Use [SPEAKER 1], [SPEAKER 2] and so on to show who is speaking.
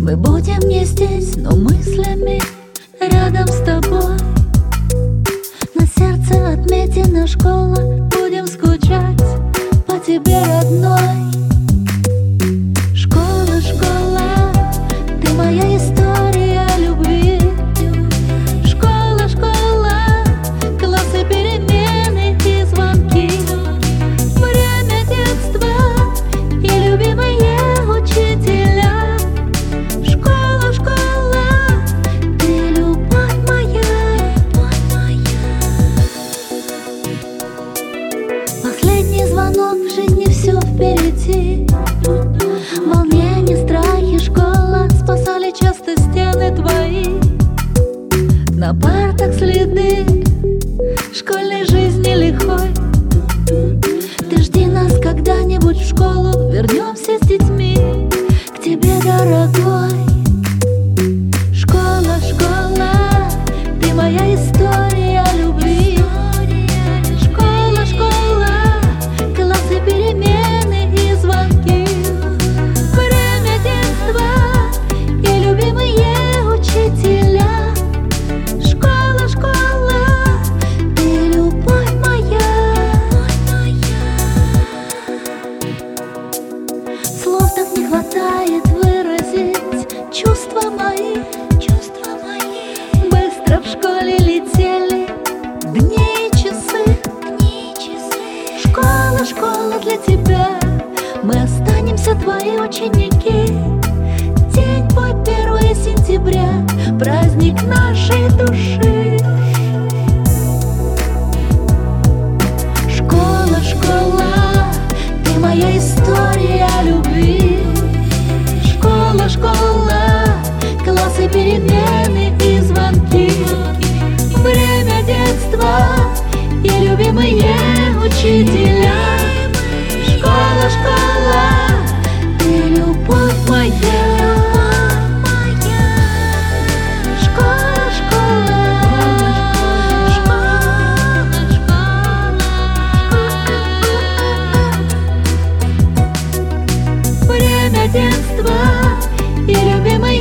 [SPEAKER 1] Мы будем не здесь, но мыслями рядом с тобой. На сердце отметина школа, будем скучать по тебе, родной. Школа, школа, ты моя история любви. Школа, школа, классы, перемены и звонки. Время детства и любимые учителя. Школа, школа, ты любовь моя. Последний звонок в жизни, все впереди. Волнение, страхи, школа спасали часто стены твои. На партах следы школьной жизни лихой. Ты жди нас когда-нибудь в школу, вернемся с детьми к тебе, дорогой. Школа, школа, ты моя история любви. Школа, школа, классы, перемены и звонки. Время детства и любимые учителя. Школа, школа, ты любовь моя. Слов так не хватает выразить чувства мои. Быстро в школе летели дни и часы. Школа, школа для тебя, мы останемся твои ученики. День твой 1 сентября, праздник нашей души. Школа, школа, ты моя история любви. Школа, школа, классы, перемены и звонки. Время детства и любимые учителя. Школа, школа, ты любовь моя. Школа, школа, время детства и любимые